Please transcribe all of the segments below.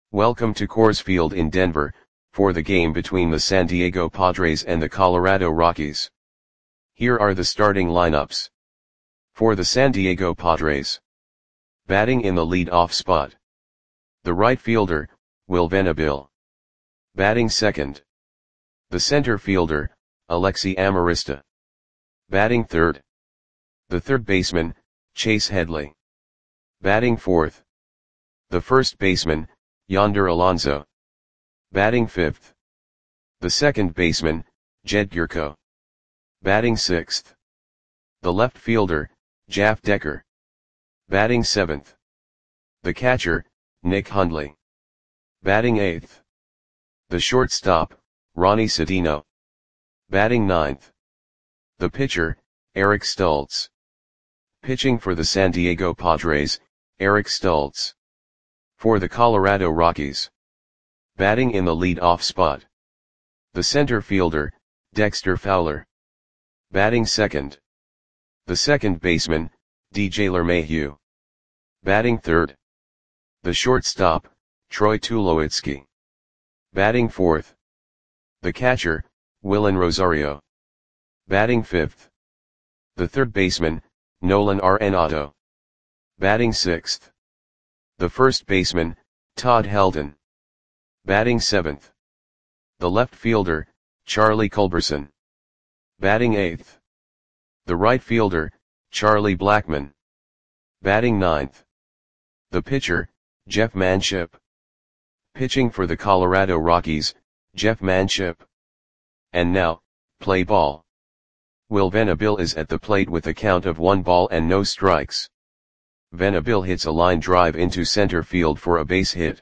Welcome to Coors Field in Denver, for the game between the San Diego Padres and the Colorado Rockies. Here are the starting lineups. For the San Diego Padres. Batting in the lead-off spot. The right fielder, Will Venable. Batting second. The center fielder, Alexi Amarista. Batting third. The third baseman, Chase Headley. Batting fourth. The first baseman, Yonder Alonso. Batting fifth. The second baseman, Jed Gyorko. Batting sixth. The left fielder, Jeff Decker. Batting seventh. The catcher, Nick Hundley. Batting eighth. The shortstop, Ronnie Sedino. Batting ninth. The pitcher, Eric Stultz. Pitching for the San Diego Padres, Eric Stultz. For the Colorado Rockies. Batting in the lead-off spot. The center fielder, Dexter Fowler. Batting second. The second baseman, DJ LeMahieu. Batting third. The shortstop, Troy Tulowitzki. Batting fourth. The catcher, Willen Rosario. Batting fifth. The third baseman, Nolan Arenado. Batting sixth. The first baseman, Todd Helton. Batting seventh. The left fielder, Charlie Culberson. Batting eighth. The right fielder, Charlie Blackmon. Batting ninth. The pitcher, Jeff Manship. Pitching for the Colorado Rockies, Jeff Manship. And now, play ball. Will Venable is at the plate with a count of 1 ball and no strikes. Venable hits a line drive into center field for a base hit.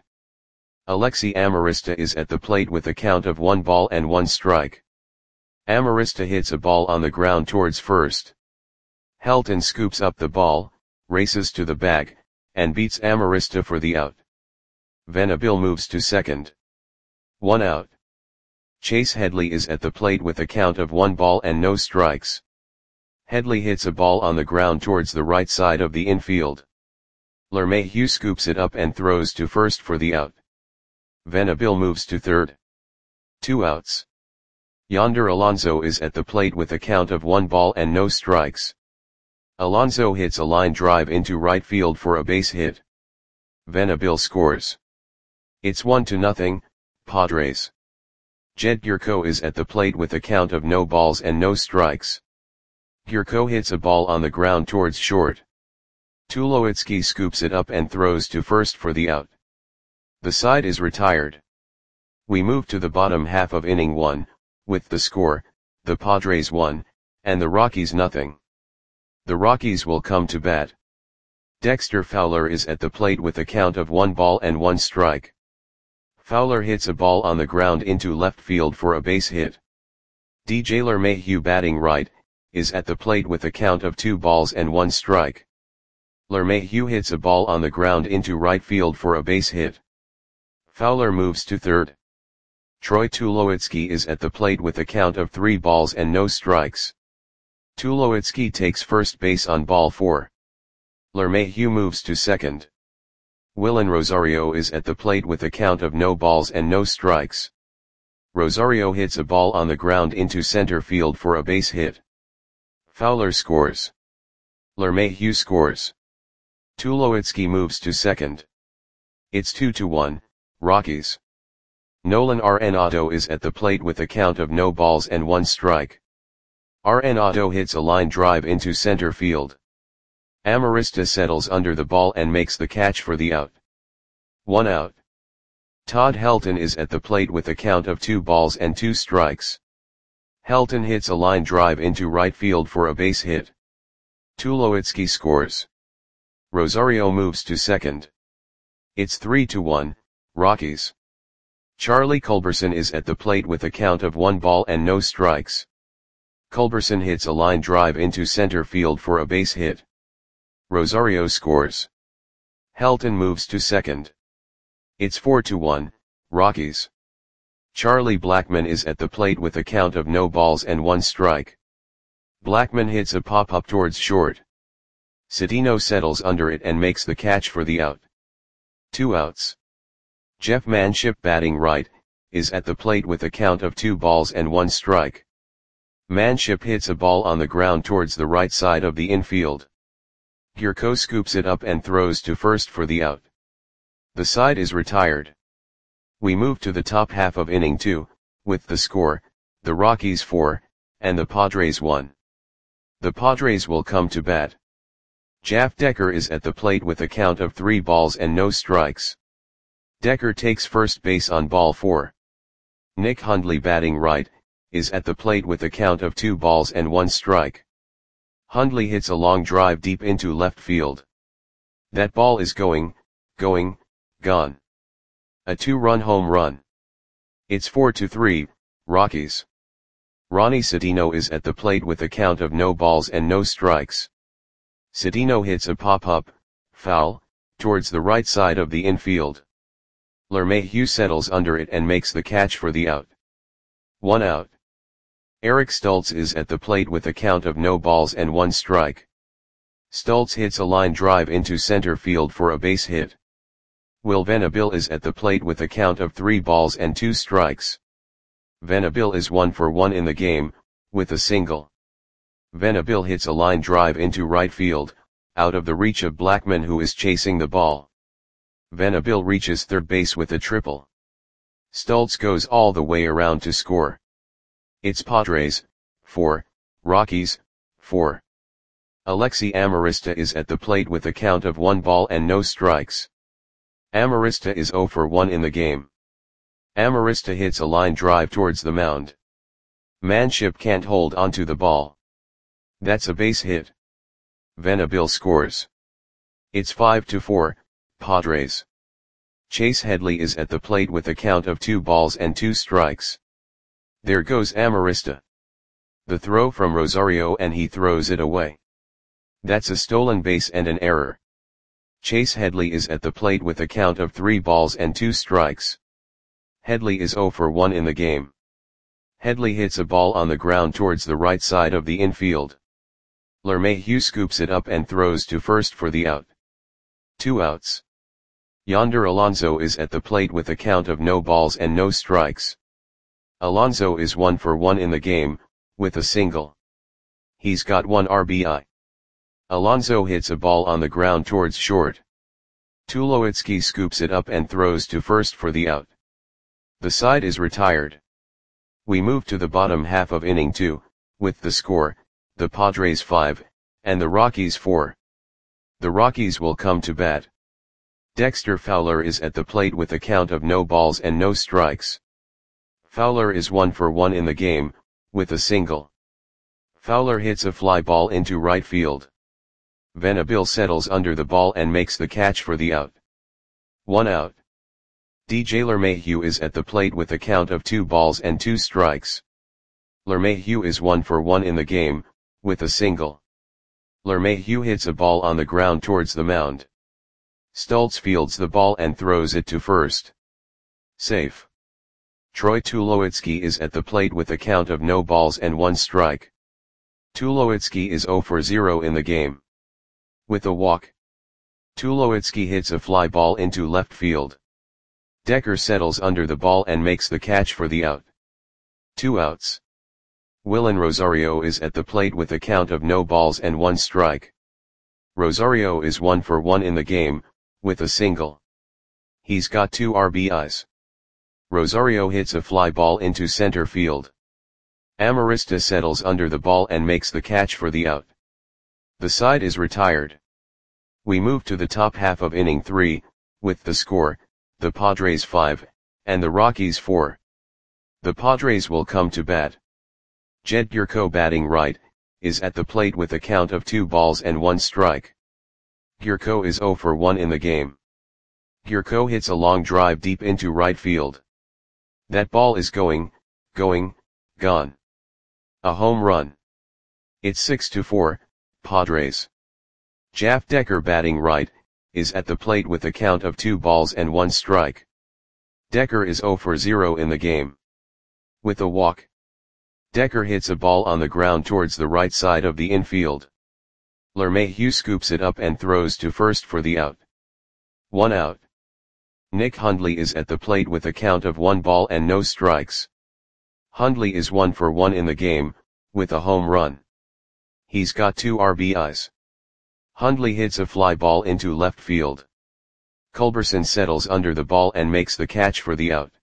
Alexi Amarista is at the plate with a count of 1 ball and 1 strike. Amarista hits a ball on the ground towards first. Helton scoops up the ball, races to the bag, and beats Amarista for the out. Venable moves to second. 1 out. Chase Headley is at the plate with a count of 1 ball and no strikes. Headley hits a ball on the ground towards the right side of the infield. LeMahieu scoops it up and throws to first for the out. Venable moves to third. 2 outs. Yonder Alonso is at the plate with a count of 1 ball and no strikes. Alonso hits a line drive into right field for a base hit. Venable scores. It's 1-0, Padres. Jed Gyorko is at the plate with a count of no balls and no strikes. Gyorko hits a ball on the ground towards short. Tulowitzki scoops it up and throws to first for the out. The side is retired. We move to the bottom half of inning 1, with the score, the Padres 1, and the Rockies nothing. The Rockies will come to bat. Dexter Fowler is at the plate with a count of 1 ball and 1 strike. Fowler hits a ball on the ground into left field for a base hit. DJ LeMahieu batting right, is at the plate with a count of 2 balls and 1 strike. LeMahieu hits a ball on the ground into right field for a base hit. Fowler moves to third. Troy Tulowitzki is at the plate with a count of 3 balls and no strikes. Tulowitzki takes first base on ball 4. LeMahieu moves to second. Willen Rosario is at the plate with a count of no balls and no strikes. Rosario hits a ball on the ground into center field for a base hit. Fowler scores. LeMahieu scores. Tulowitzki moves to second. It's 2-1, Rockies. Nolan Arenado is at the plate with a count of no balls and 1 strike. Arenado hits a line drive into center field. Amarista settles under the ball and makes the catch for the out. 1 out. Todd Helton is at the plate with a count of 2 balls and 2 strikes. Helton hits a line drive into right field for a base hit. Tulowitzki scores. Rosario moves to second. It's 3-1, Rockies. Charlie Culberson is at the plate with a count of 1 ball and no strikes. Culberson hits a line drive into center field for a base hit. Rosario scores. Helton moves to second. It's 4-1, Rockies. Charlie Blackmon is at the plate with a count of no balls and 1 strike. Blackmon hits a pop-up towards short. Sedino settles under it and makes the catch for the out. 2 outs. Jeff Manship batting right, is at the plate with a count of 2 balls and 1 strike. Manship hits a ball on the ground towards the right side of the infield. Gyorko scoops it up and throws to first for the out. The side is retired. We move to the top half of inning 2, with the score, the Rockies 4, and the Padres 1. The Padres will come to bat. Jeff Decker is at the plate with a count of 3 balls and no strikes. Decker takes first base on ball 4. Nick Hundley batting right, is at the plate with a count of 2 balls and 1 strike. Hundley hits a long drive deep into left field. That ball is gone. A 2-run home run. It's 4-3, Rockies. Ronnie Cedeno is at the plate with a count of no balls and no strikes. Cedeno hits a pop-up, foul, towards the right side of the infield. LeMahieu settles under it and makes the catch for the out. 1 out. Eric Stults is at the plate with a count of no balls and 1 strike. Stults hits a line drive into center field for a base hit. Will Venable is at the plate with a count of 3 balls and 2 strikes. Venable is 1 for 1 in the game, with a single. Venable hits a line drive into right field, out of the reach of Blackmon, who is chasing the ball. Venable reaches third base with a triple. Stults goes all the way around to score. It's Padres 4, Rockies 4. Alexi Amarista is at the plate with a count of 1 ball and no strikes. Amarista is 0 for 1 in the game. Amarista hits a line drive towards the mound. Manship can't hold onto the ball. That's a base hit. Venable scores. It's 5-4, Padres. Chase Headley is at the plate with a count of 2 balls and 2 strikes. There goes Amarista. The throw from Rosario and he throws it away. That's a stolen base and an error. Chase Headley is at the plate with a count of 3 balls and 2 strikes. Headley is 0 for 1 in the game. Headley hits a ball on the ground towards the right side of the infield. LeMahieu scoops it up and throws to first for the out. 2 outs. Yonder Alonso is at the plate with a count of no balls and no strikes. Alonso is 1 for 1 in the game, with a single. He's got 1 RBI. Alonso hits a ball on the ground towards short. Tulowitzki scoops it up and throws to first for the out. The side is retired. We move to the bottom half of inning 2, with the score, the Padres 5, and the Rockies 4. The Rockies will come to bat. Dexter Fowler is at the plate with a count of no balls and no strikes. Fowler is 1 for 1 in the game, with a single. Fowler hits a fly ball into right field. Venable settles under the ball and makes the catch for the out. 1 out. DJ LeMahieu is at the plate with a count of 2 balls and 2 strikes. LeMahieu is 1 for 1 in the game, with a single. LeMahieu hits a ball on the ground towards the mound. Stults fields the ball and throws it to first. Safe. Troy Tulowitzki is at the plate with a count of no balls and 1 strike. Tulowitzki is 0 for 0 in the game. With a walk. Tulowitzki hits a fly ball into left field. Decker settles under the ball and makes the catch for the out. 2 outs. Willen Rosario is at the plate with a count of no balls and 1 strike. Rosario is 1 for 1 in the game, with a single. He's got 2 RBIs. Rosario hits a fly ball into center field. Amarista settles under the ball and makes the catch for the out. The side is retired. We move to the top half of inning 3, with the score, the Padres 5, and the Rockies 4. The Padres will come to bat. Jed Gyorko batting right, is at the plate with a count of 2 balls and 1 strike. Gyorko is 0 for 1 in the game. Gyorko hits a long drive deep into right field. That ball is gone. A home run. It's 6-4, Padres. Jeff Decker batting right, is at the plate with a count of 2 balls and 1 strike. Decker is 0 for 0 in the game. With a walk. Decker hits a ball on the ground towards the right side of the infield. LeMahieu scoops it up and throws to first for the out. 1 out. Nick Hundley is at the plate with a count of 1 ball and no strikes. Hundley is 1 for 1 in the game, with a home run. He's got 2 RBIs. Hundley hits a fly ball into left field. Culberson settles under the ball and makes the catch for the out.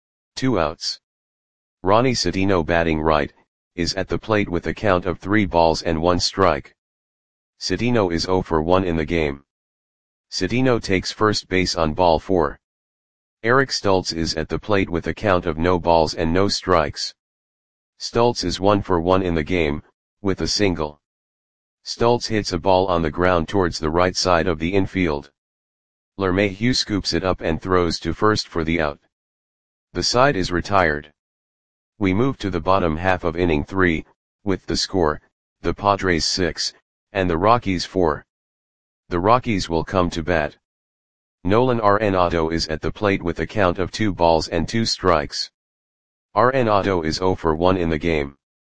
2 outs. Ronnie Citino, batting right, is at the plate with a count of 3 balls and 1 strike. Citino is 0 for 1 in the game. Citino takes first base on ball 4. Eric Stultz is at the plate with a count of no balls and no strikes. Stultz is 1 for 1 in the game, with a single. Stultz hits a ball on the ground towards the right side of the infield. LeMahieu scoops it up and throws to first for the out. The side is retired. We move to the bottom half of inning 3, with the score, the Padres 6, and the Rockies 4. The Rockies will come to bat. Nolan Arenado is at the plate with a count of 2 balls and 2 strikes. Arenado is 0 for 1 in the game.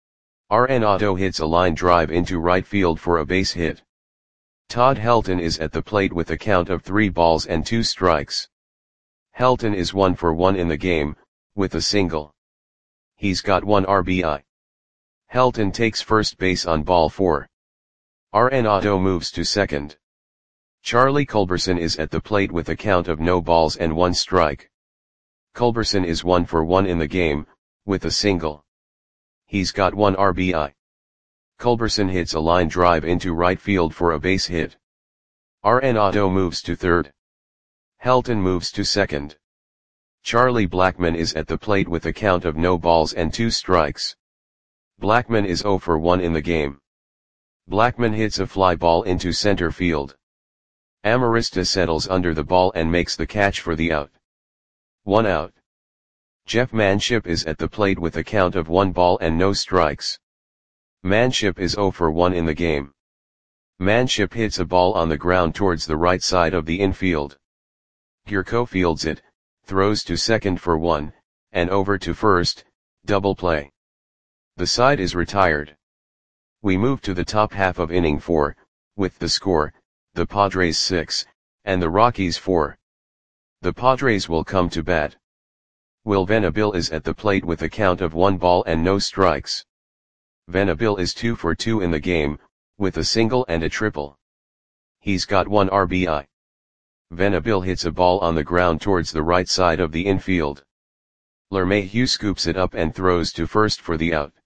Arenado hits a line drive into right field for a base hit. Todd Helton is at the plate with a count of 3 balls and 2 strikes. Helton is 1 for 1 in the game, with a single. He's got 1 RBI. Helton takes first base on ball 4. Arenado moves to second. Charlie Culberson is at the plate with a count of no balls and 1 strike. Culberson is 1 for 1 in the game, with a single. He's got 1 RBI. Culberson hits a line drive into right field for a base hit. Arenado moves to third. Helton moves to second. Charlie Blackmon is at the plate with a count of no balls and 2 strikes. Blackmon is 0 for 1 in the game. Blackmon hits a fly ball into center field. Amarista settles under the ball and makes the catch for the out. 1 out. Jeff Manship is at the plate with a count of 1 ball and no strikes. Manship is 0 for 1 in the game. Manship hits a ball on the ground towards the right side of the infield. Gurko fields it, throws to second for 1, and over to first, double play. The side is retired. We move to the top half of inning 4, with the score, the Padres 6, and the Rockies 4. The Padres will come to bat. Will Venable is at the plate with a count of 1 ball and no strikes. Venable is 2 for 2 in the game, with a single and a triple. He's got 1 RBI. Venable hits a ball on the ground towards the right side of the infield. LeMahieu scoops it up and throws to first for the out.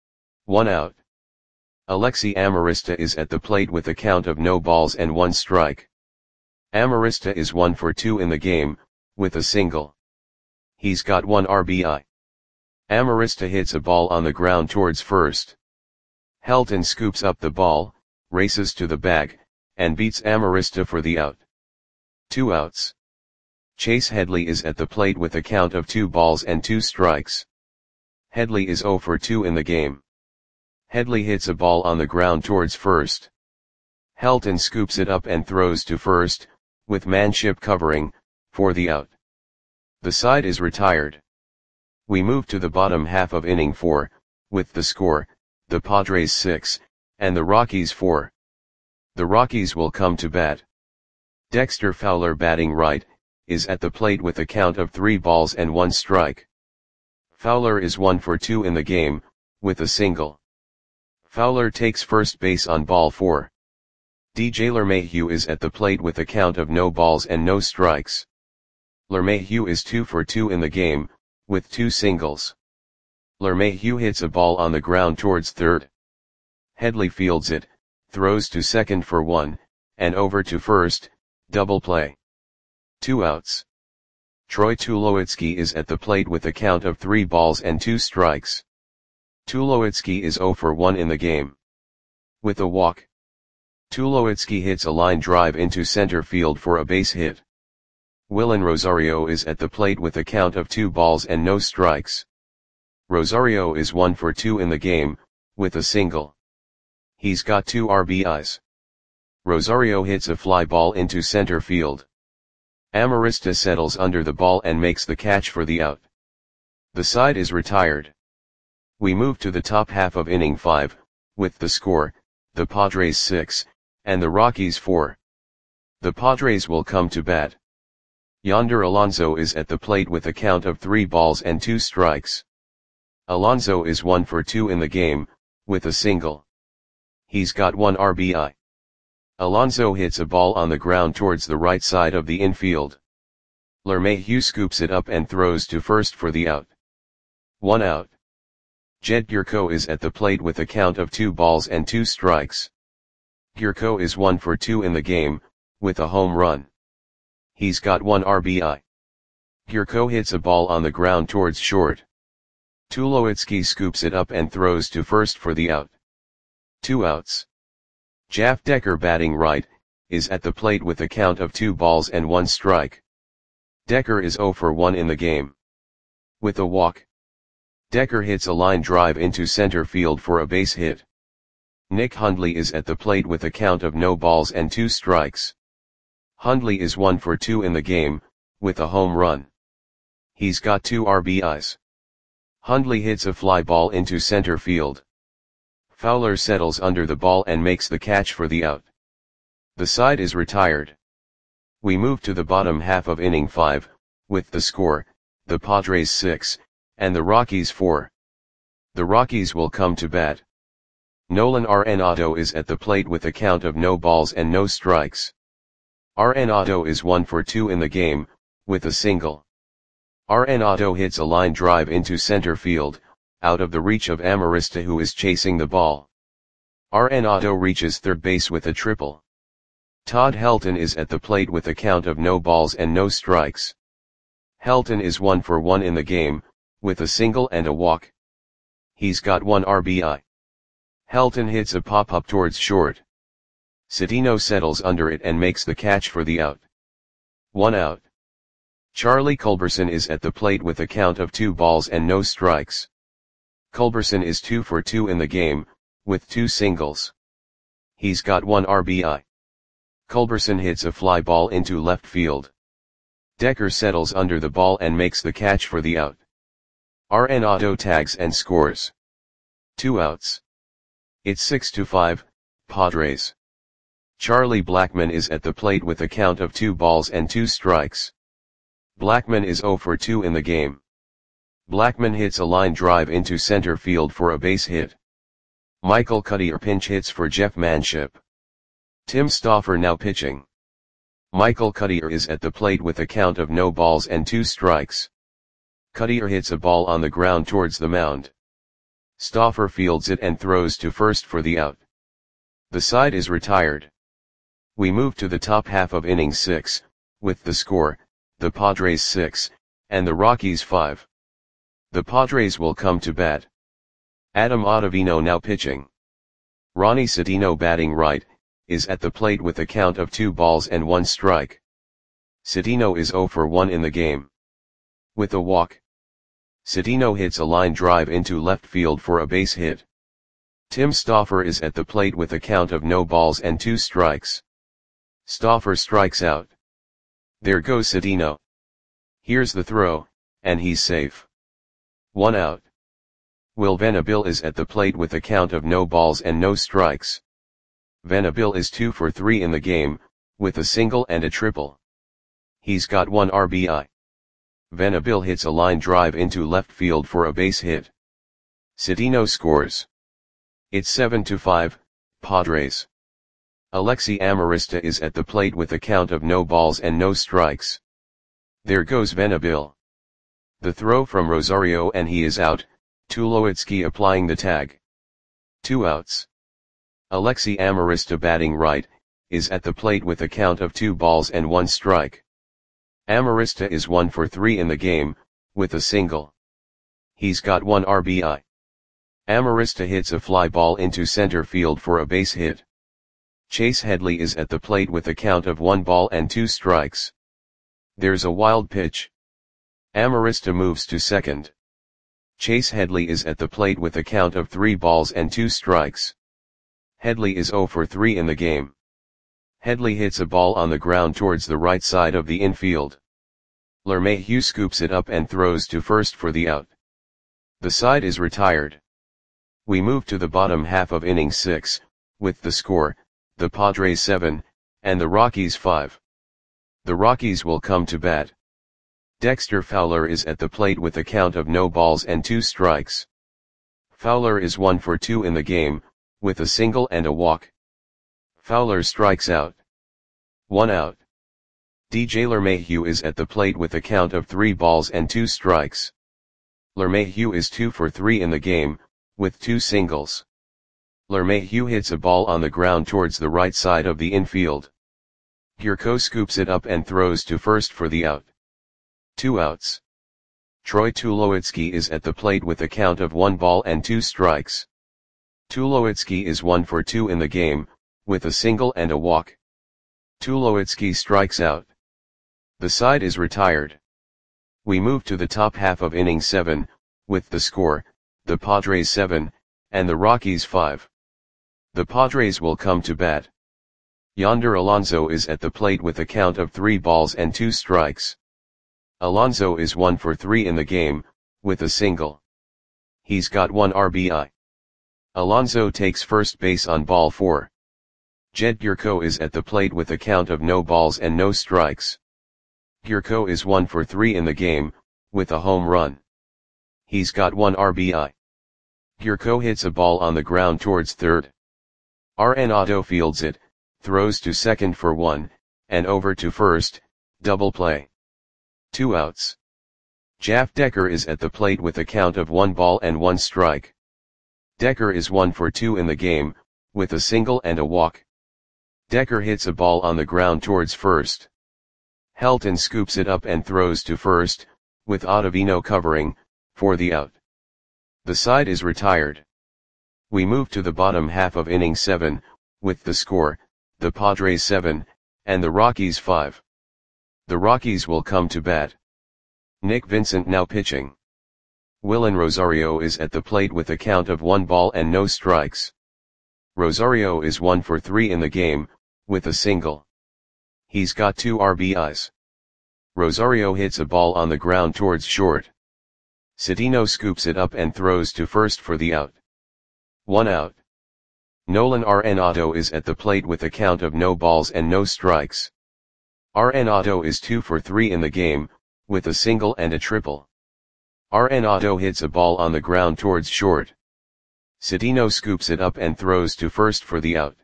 1 out. Alexi Amarista is at the plate with a count of no balls and 1 strike. Amarista is 1 for 2 in the game, with a single. He's got 1 RBI. Amarista hits a ball on the ground towards first. Helton scoops up the ball, races to the bag, and beats Amarista for the out. 2 outs. Chase Headley is at the plate with a count of 2 balls and 2 strikes. Headley is 0 for 2 in the game. Headley hits a ball on the ground towards first. Helton scoops it up and throws to first, with Manship covering, for the out. The side is retired. We move to the bottom half of inning 4, with the score, the Padres 6, and the Rockies 4. The Rockies will come to bat. Dexter Fowler, batting right, is at the plate with a count of 3 balls and 1 strike. Fowler is 1 for 2 in the game, with a single. Fowler takes first base on ball 4. DJ LeMahieu is at the plate with a count of no balls and no strikes. LeMahieu is 2 for 2 in the game, with 2 singles. LeMahieu hits a ball on the ground towards third. Headley fields it, throws to second for 1, and over to first, double play. 2 outs. Troy Tulowitzki is at the plate with a count of 3 balls and 2 strikes. Tulowitzki is 0 for 1 in the game. With a walk. Tulowitzki hits a line drive into center field for a base hit. Willen Rosario is at the plate with a count of 2 balls and no strikes. Rosario is 1 for 2 in the game, with a single. He's got 2 RBIs. Rosario hits a fly ball into center field. Amarista settles under the ball and makes the catch for the out. The side is retired. We move to the top half of inning 5, with the score, the Padres 6, and the Rockies 4. The Padres will come to bat. Yonder Alonso is at the plate with a count of 3 balls and 2 strikes. Alonso is 1 for 2 in the game, with a single. He's got 1 RBI. Alonso hits a ball on the ground towards the right side of the infield. LeMahieu scoops it up and throws to first for the out. 1 out. Jed Gyorko is at the plate with a count of 2 balls and 2 strikes. Gyorko is 1 for 2 in the game, with a home run. He's got 1 RBI. Gyorko hits a ball on the ground towards short. Tulowitzki scoops it up and throws to first for the out. 2 outs. Jeff Decker, batting right, is at the plate with a count of 2 balls and 1 strike. Decker is 0 for 1 in the game. With a walk. Decker hits a line drive into center field for a base hit. Nick Hundley is at the plate with a count of no balls and 2 strikes. Hundley is 1 for 2 in the game, with a home run. He's got 2 RBIs. Hundley hits a fly ball into center field. Fowler settles under the ball and makes the catch for the out. The side is retired. We move to the bottom half of inning 5, with the score, the Padres 6, and the Rockies 4. The Rockies will come to bat. Nolan Arenado is at the plate with a count of no balls and no strikes. Arenado is 1 for 2 in the game, with a single. Arenado hits a line drive into center field, out of the reach of Amarista, who is chasing the ball. Arenado reaches third base with a triple. Todd Helton is at the plate with a count of no balls and no strikes. Helton is 1 for 1 in the game, with a single and a walk. He's got 1 RBI. Helton hits a pop-up towards short. Citino settles under it and makes the catch for the out. 1 out. Charlie Culberson is at the plate with a count of 2 balls and no strikes. Culberson is 2 for 2 in the game, with 2 singles. He's got 1 RBI. Culberson hits a fly ball into left field. Decker settles under the ball and makes the catch for the out. Arenado tags and scores. 2 outs. It's 6-5, Padres. Charlie Blackmon is at the plate with a count of 2 balls and 2 strikes. Blackmon is 0 for 2 in the game. Blackmon hits a line drive into center field for a base hit. Michael Cuddyer pinch hits for Jeff Manship. Tim Stauffer now pitching. Michael Cuddyer is at the plate with a count of no balls and 2 strikes. Cuddyer hits a ball on the ground towards the mound. Stauffer fields it and throws to first for the out. The side is retired. We move to the top half of inning 6, with the score, the Padres 6, and the Rockies 5. The Padres will come to bat. Adam Ottavino now pitching. Ronnie Citino, batting right, is at the plate with a count of 2 balls and 1 strike. Citino is 0 for 1 in the game. With a walk. Citino hits a line drive into left field for a base hit. Tim Stauffer is at the plate with a count of no balls and 2 strikes. Stauffer strikes out. There goes Citino. Here's the throw, and he's safe. 1 out. Will Venable is at the plate with a count of no balls and no strikes. Venable is 2 for 3 in the game, with a single and a triple. He's got 1 RBI. Venable hits a line drive into left field for a base hit. Citino scores. It's 7-5, Padres. Alexi Amarista is at the plate with a count of no balls and no strikes. There goes Venable. The throw from Rosario and he is out, Tulowitzki applying the tag. 2 outs. Alexi Amarista, batting right, is at the plate with a count of 2 balls and 1 strike. Amarista is 1 for 3 in the game, with a single. He's got 1 RBI. Amarista hits a fly ball into center field for a base hit. Chase Headley is at the plate with a count of 1 ball and 2 strikes. There's a wild pitch. Amarista moves to second. Chase Headley is at the plate with a count of 3 balls and 2 strikes. Headley is 0 for 3 in the game. Headley hits a ball on the ground towards the right side of the infield. LeMahieu scoops it up and throws to first for the out. The side is retired. We move to the bottom half of inning 6, with the score, the Padres 7, and the Rockies 5. The Rockies will come to bat. Dexter Fowler is at the plate with a count of no balls and 2 strikes. Fowler is 1 for 2 in the game, with a single and a walk. Fowler strikes out. 1 out. DJ LeMahieu is at the plate with a count of 3 balls and 2 strikes. LeMahieu is 2 for 3 in the game, with 2 singles. LeMahieu hits a ball on the ground towards the right side of the infield. Gyorko scoops it up and throws to first for the out. 2 outs. Troy Tulowitzki is at the plate with a count of 1 ball and 2 strikes. Tulowitzki is 1 for 2 in the game, with a single and a walk. Tulowitzki strikes out. The side is retired. We move to the top half of inning 7, with the score, the Padres 7, and the Rockies 5. The Padres will come to bat. Yonder Alonso is at the plate with a count of 3 balls and 2 strikes. Alonso is 1 for 3 in the game, with a single. He's got 1 RBI. Alonso takes first base on ball 4. Jed Gyorko is at the plate with a count of no balls and no strikes. Gyorko is 1 for 3 in the game, with a home run. He's got 1 RBI. Gyorko hits a ball on the ground towards third. Arenado fields it, throws to second for 1, and over to first, double play. 2 outs. Jeff Decker is at the plate with a count of 1 ball and 1 strike. Decker is 1 for 2 in the game, with a single and a walk. Decker hits a ball on the ground towards first. Helton scoops it up and throws to first, with Ottavino covering, for the out. The side is retired. We move to the bottom half of inning 7, with the score, the Padres 7, and the Rockies 5. The Rockies will come to bat. Nick Vincent now pitching. Willen Rosario is at the plate with a count of 1 ball and no strikes. Rosario is 1 for 3 in the game, with a single. He's got 2 RBIs. Rosario hits a ball on the ground towards short. Cedeno scoops it up and throws to first for the out. 1 out. Nolan Arenado is at the plate with a count of no balls and no strikes. Arenado is 2 for 3 in the game, with a single and a triple. Arenado hits a ball on the ground towards short. Cedeno scoops it up and throws to first for the out.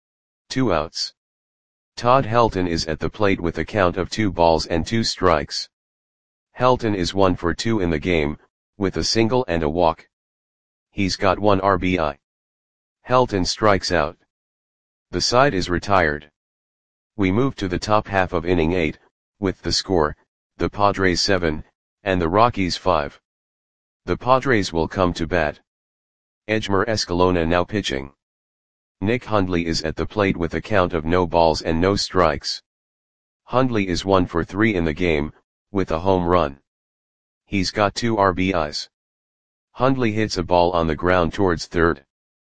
2 outs. Todd Helton is at the plate with a count of 2 balls and 2 strikes. Helton is 1 for 2 in the game, with a single and a walk. He's got 1 RBI. Helton strikes out. The side is retired. We move to the top half of inning 8, with the score, the Padres 7, and the Rockies 5. The Padres will come to bat. Edgmer Escalona now pitching. Nick Hundley is at the plate with a count of no balls and no strikes. Hundley is 1 for 3 in the game, with a home run. He's got 2 RBIs. Hundley hits a ball on the ground towards third.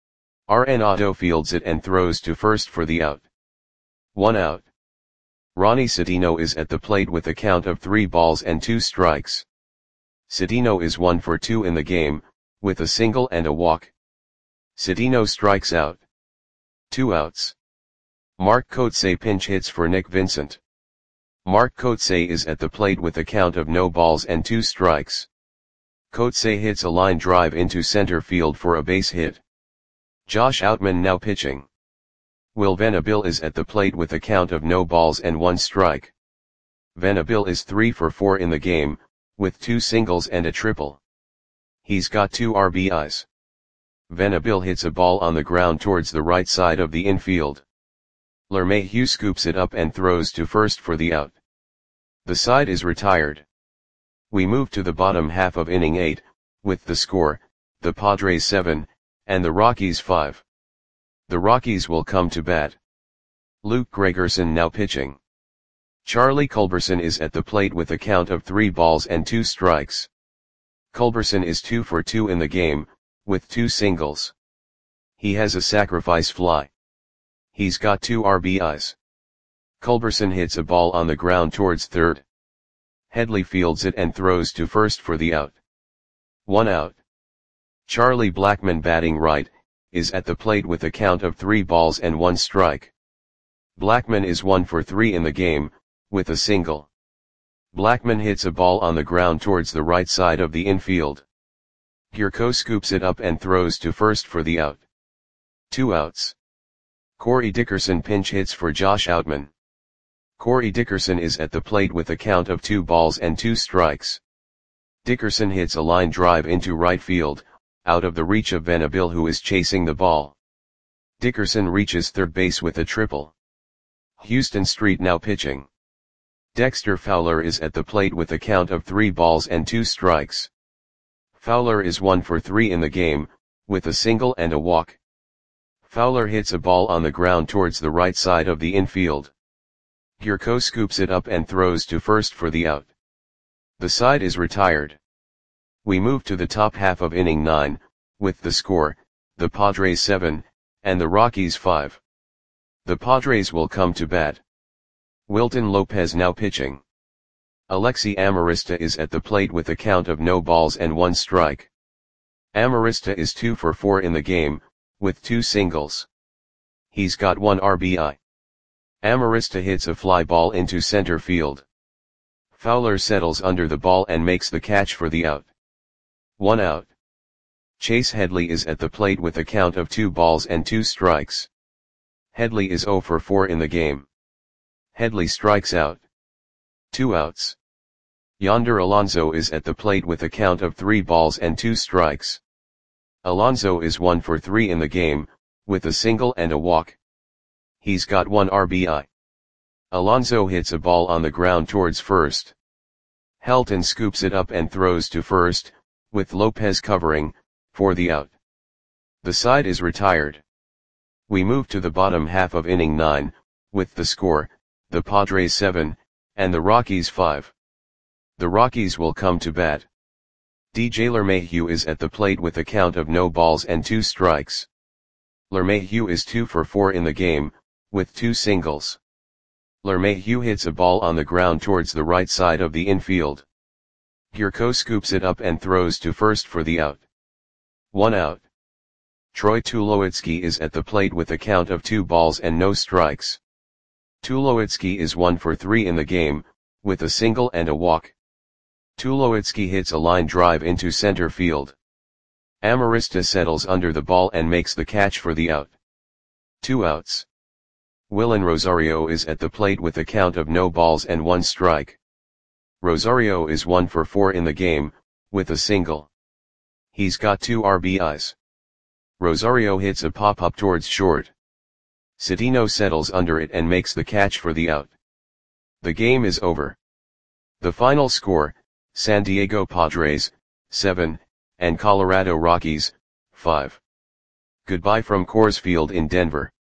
Arenado fields it and throws to first for the out. 1 out. Ronnie Cedeno is at the plate with a count of 3 balls and 2 strikes. Cedeno is 1 for 2 in the game, with a single and a walk. Cedeno strikes out. 2 outs. Mark Kotsay pinch hits for Nick Vincent. Mark Kotsay is at the plate with a count of no balls and 2 strikes. Kotsay hits a line drive into center field for a base hit. Josh Outman now pitching. Will Venable is at the plate with a count of no balls and 1 strike. Venable is 3 for 4 in the game, with 2 singles and a triple. He's got 2 RBIs. Venable hits a ball on the ground towards the right side of the infield. LeMahieu scoops it up and throws to first for the out. The side is retired. We move to the bottom half of inning 8, with the score, the Padres 7, and the Rockies 5. The Rockies will come to bat. Luke Gregerson now pitching. Charlie Culberson is at the plate with a count of 3 balls and 2 strikes. Culberson is 2 for 2 in the game, with 2 singles. He has a sacrifice fly. He's got 2 RBIs. Culberson hits a ball on the ground towards third. Headley fields it and throws to first for the out. 1 out. Charlie Blackmon batting right, is at the plate with a count of 3 balls and 1 strike. Blackmon is 1 for 3 in the game, with a single. Blackman hits a ball on the ground towards the right side of the infield. Gierko scoops it up and throws to first for the out. 2 outs. Corey Dickerson pinch hits for Josh Outman. Corey Dickerson is at the plate with a count of 2 balls and 2 strikes. Dickerson hits a line drive into right field, out of the reach of Venable, who is chasing the ball. Dickerson reaches third base with a triple. Houston Street now pitching. Dexter Fowler is at the plate with a count of 3 balls and 2 strikes. Fowler is 1 for 3 in the game, with a single and a walk. Fowler hits a ball on the ground towards the right side of the infield. Gierko scoops it up and throws to first for the out. The side is retired. We move to the top half of inning 9, with the score, the Padres 7, and the Rockies 5. The Padres will come to bat. Wilton Lopez now pitching. Alexi Amarista is at the plate with a count of no balls and 1 strike. Amarista is 2 for 4 in the game, with 2 singles. He's got 1 RBI. Amarista hits a fly ball into center field. Fowler settles under the ball and makes the catch for the out. 1 out. Chase Headley is at the plate with a count of 2 balls and 2 strikes. Headley is 0 for 4 in the game. Headley strikes out. 2 outs. Yonder Alonso is at the plate with a count of 3 balls and 2 strikes. Alonso is 1 for 3 in the game, with a single and a walk. He's got 1 RBI. Alonso hits a ball on the ground towards first. Helton scoops it up and throws to first, with Lopez covering, for the out. The side is retired. We move to the bottom half of inning 9, with the score, the Padres 7, and the Rockies 5. The Rockies will come to bat. DJ LeMahieu is at the plate with a count of no balls and 2 strikes. LeMahieu is 2 for 4 in the game, with 2 singles. LeMahieu hits a ball on the ground towards the right side of the infield. Gierko scoops it up and throws to first for the out. 1 out. Troy Tulowitzki is at the plate with a count of 2 balls and no strikes. Tulowitzki is 1 for 3 in the game, with a single and a walk. Tulowitzki hits a line drive into center field. Amarista settles under the ball and makes the catch for the out. 2 outs. Willen Rosario is at the plate with a count of no balls and 1 strike. Rosario is 1 for 4 in the game, with a single. He's got 2 RBIs. Rosario hits a pop-up towards short. Citino settles under it and makes the catch for the out. The game is over. The final score, San Diego Padres, 7, and Colorado Rockies, 5. Goodbye from Coors Field in Denver.